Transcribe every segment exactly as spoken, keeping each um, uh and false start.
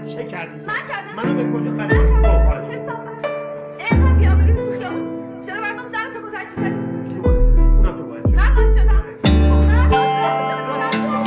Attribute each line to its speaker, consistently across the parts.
Speaker 1: چه کردی؟
Speaker 2: من کردم.
Speaker 1: منو به کجا
Speaker 2: من
Speaker 1: خریدی؟
Speaker 2: کردم.
Speaker 1: خب حالا
Speaker 2: کثافت. اینقدر بی‌آبرویی تو خیابون. چرا برای من در تو گذاشتی؟
Speaker 1: کی باعث شد؟ اونم تو باعث شدی.
Speaker 2: من باعث شدم. خب من باعث شدم. بلند شو.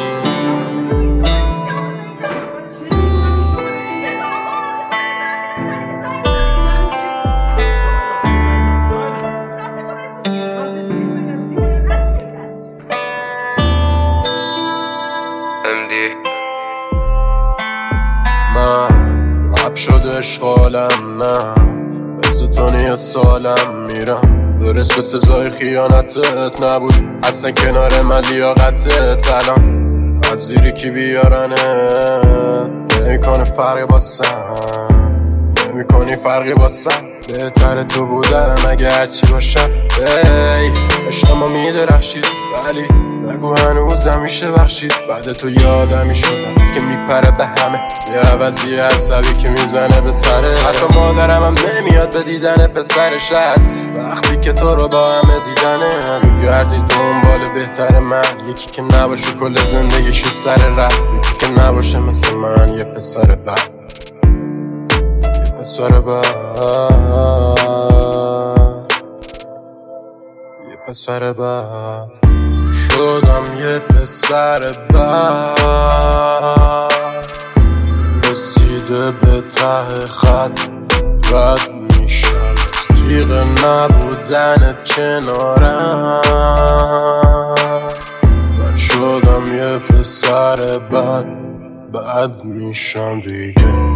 Speaker 3: من رب شده اشغالم نه مثل تو نیه سالم میرم درست به سزای خیانتت نبود اصلا کنار من لیاقتت الان از زیری کی بیارنه نمیکنه فرقی باسم نمیکنی فرقی باسم بهتره تو بودم اگه هرچی باشم ای عشق ما میدرخشید ولی نگو هنوزم میشه بخشید بعد تو یادمی شدم که میپره به همه یه عوضی عصبی که میزنه به سره حتی مادرم هم نمیاد به دیدن پسرش هست وقتی که تو رو با همه دیدنه گردی دنبال بهتر من یکی که نباشه کل زندگیش سر ره یکی که نباشه مثل من یه پسر بد یه پسر بد یه پسر بد شدم یه پسر بد رسیده به ته خط رد میشم از تیغ نبودنت کنارم من شدم یه پسر بد بد میشم دیگه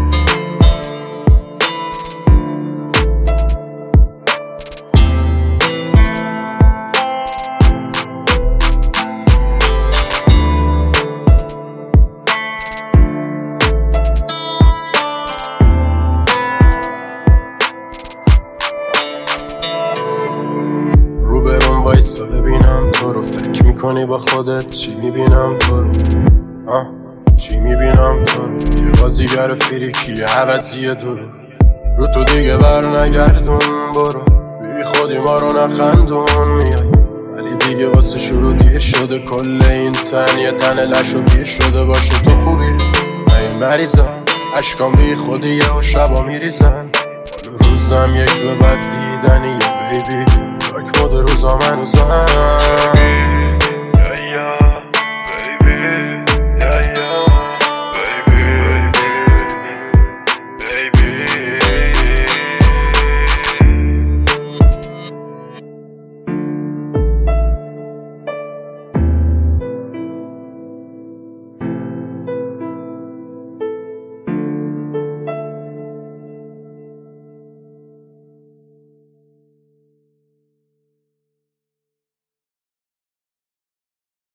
Speaker 3: وایسا ببینم تو رو فکر میکنی با خودت چی میبینم تو رو آه چی میبینم تو رو یه بازیگر فریکی یه عوضی تو رو رو تو دیگه بر نگردون برو بی خودی ما رو نخندون میای ولی دیگه واسه شروع دیر شده کل این تن یه تن لش و پیر شده باشه تو خوبی من مریضم عشقام بی خودیه و شبا میریزن حالا روزم یک به بد دیدنی بیبی دارک مود روزا منو زن